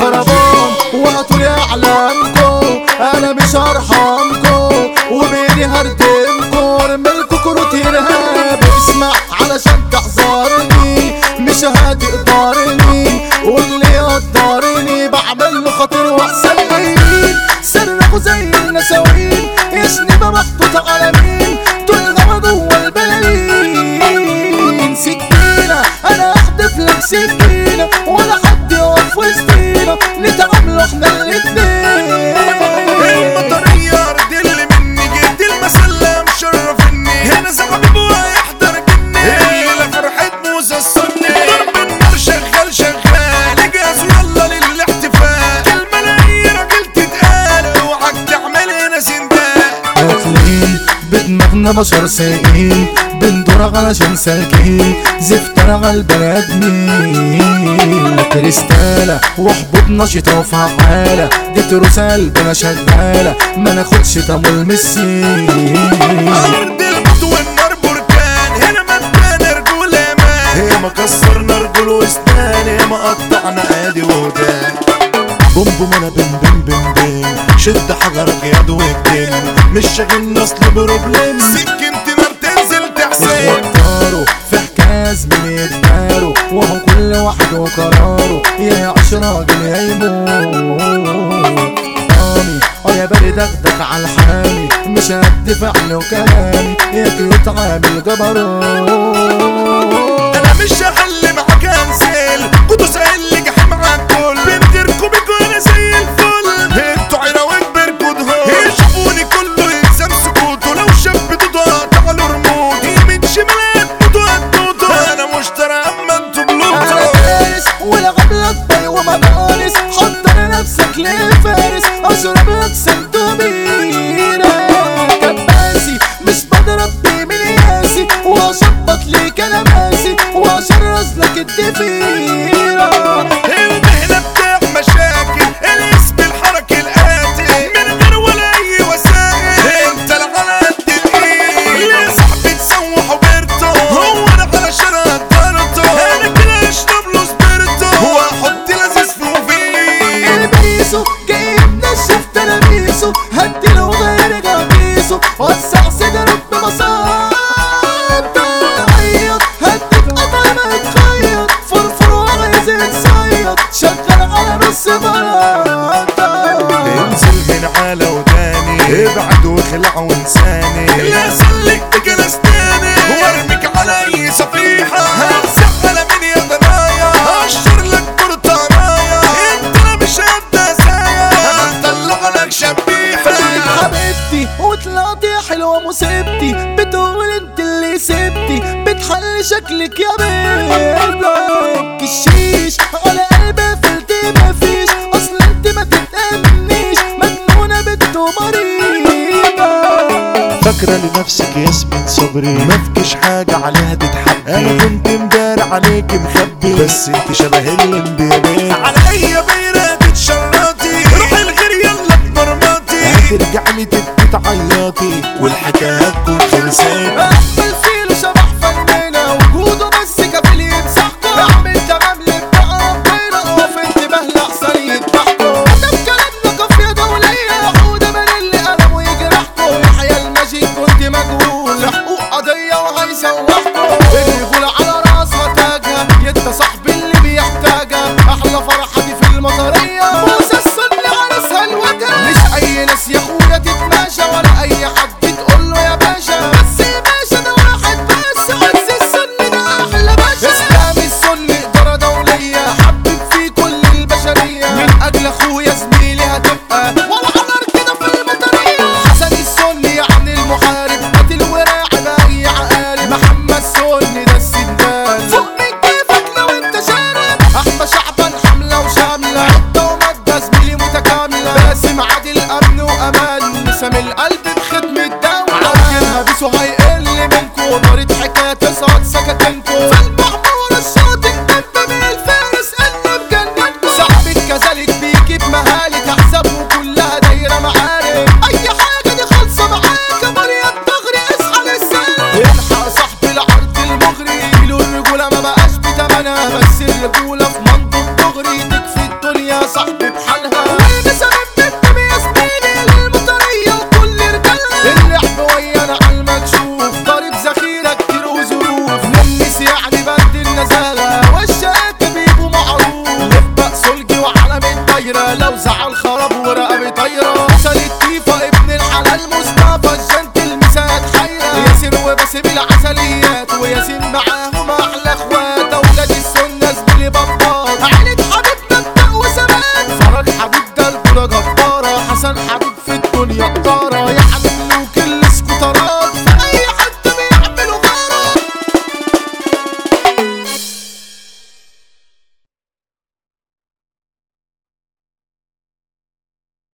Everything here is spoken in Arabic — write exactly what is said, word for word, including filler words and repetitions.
خربان وهاتولي اعلامكم انا مش هرحمكم وبيني هردمكم ارملكوا كروت ارهاب اسمع علشان تحذرني مش هتقدرني واللي يقدرني بعمل له خاطر واحسن مين سرقوا زي النساوين يشنبه محطوطه على مين طول الهوا جوه البلالين سكينه انا احدف لك سكينه ولا حد يقف وسطينا نتعاملوا احنا الاتنين المطريه ارض اللي مني جيت المسله مشرفني هنا زعبيب وهيحضر جني الليله فرحه موسى السني ضرب النار شغال شغال اجهزوا يلا للاحتفال كلمه لاي راجل تتقال اوعك تعمل هنا سندال واكلين بدماغنا بشر سايقين بندور علشان سالكين زفتنا على البني ادمين كريستالة وحبوب نشيطة وفعالة دي تروسة قلبنا شغالة ما ناخدش تمويل من السين ارض الموت والنار بركان هنا مكان رجوله مان هي ما كسرنا رجول وسنان هي ما قطعنا ايدي ودان بوم بوم انا بم بم بم بم شد حجرك يا دوكتين مش شاغلنا اصل بروبلم سكنت نار تنزل تحسين وطاروا في حكاز من يتداروا وهو كل واحد وقراره يا عش راجل يا يموت قامي اه يا بارد اخدك على الحامي مش قد فعل وكلامي يا كيوت عامل جبروت انا مش هحل معاك انزل كنتوا سائل لي جحيم عالكل بنتركوا بيكوا انا زي الفل انتوا عيرة وكبركوا دهون يشوفوني كله يلزم سكوته لو شاب دودها تعالوا رموت يمين شمالات دودها دودها انا مشترى اما انتوا بلوتو انا فارس ولا غبلك باي وما بقارس حضر نفسك لفارس اشرب لك سنتوبيرة كباسي مش بضرب بيه من ياسي واشبط ليك انا ماسي واشرز لك الدفيرة المهنة بتاع مشاكل الاسم الحركة القاتل من غير ولا اي وسائل انت لا على قد الايد ليه صاحبي تسوح وبرته هو انا على شرع قدرته انا كده اشرب له سبرته هو احط لذيذ في مفيد البيسو جايب نشف تلاميسه هديله وغير قميصه وسع صدرك ببساطة عيط هديك قطع ما تخيط فرفر وعايز تصيط شغل على نص بلاطة انزل من على وداني ابعد واخلع وانساني لا سلك بجلستاني وارميك على اي صفيحة همسح على مين يا ضنايا هقشر لك برطانايا انت لا مش قد سايا هطلع لك شبيحة حبيبتي وطلعتي حلوة مصيبتي بتقول انت اللي سبتي بتحلي شكلك يا بيضك الشيش على قلبي قفلتي مفيش اصل انت ما تتأمنيش مجنونة بنت مريضة فاكرة لنفسك ياسمين صبري مفكش حاجة عليها تتحب انا كنت مدار عليك مخبي بس انت شبه اللمبيابين على اي بيرة تتشرطي روحي الغير يلا بمرمطي هترجع لي تبكي تعيطي والحكاية هتكون خلصان احمل فيلو شبح فنانة وجوده بس كفيل يمسحكوا اعمل تمام لبقى ربنا وفي انتباه لأحسن يتبحكوا ده بكلامنا قافية دولية حودة من اللي قلموا يجرحكوا يحيى المجيد كنت مجهول حقوق قضية وهيسوحكوا الرجولة على راسها تاجها يدى صاحبي اللي بيحتاجها احلى فرحة دي في المطرية موسى السني عرسها الوجه مش اي ناس يا اخويا تتماشى ولا اي حد تقول له يا باشا بس يا باشا ده واحد بس عز السني ده احلى باشا اسلام السني ادارة دولية حبب في كل البشرية من اجل اخويا زميلي هتبقى ولا حضر كده في المطرية حسن السني يعني المحارب قاتل وراعي باقي عقارب محمد سني ده السندان فوق من كيفك لو انت شارب احمى شعبان حملة وشاملة عدة ومادة زميلي متكاملة باسم عادل امن وامان سامي القلب بخدمة الدولة عارفينها بيسو هيقل منكو طريق حكاية تصعد سكتنكو في المعمورة الشاطئ دب من الفارس قلب جننكو صاحبك كذلك بيجيب مهالك احسابه كلها دايرة معارك اي حاجة دي خالصة معاك يا مريم تغري اصحى للسنة الحق صاحب العرض المغري كيلو الرجولة ما بقاش بتمنها بس الرجولة في منطق دغري تكفي الدنيا يا صاحبي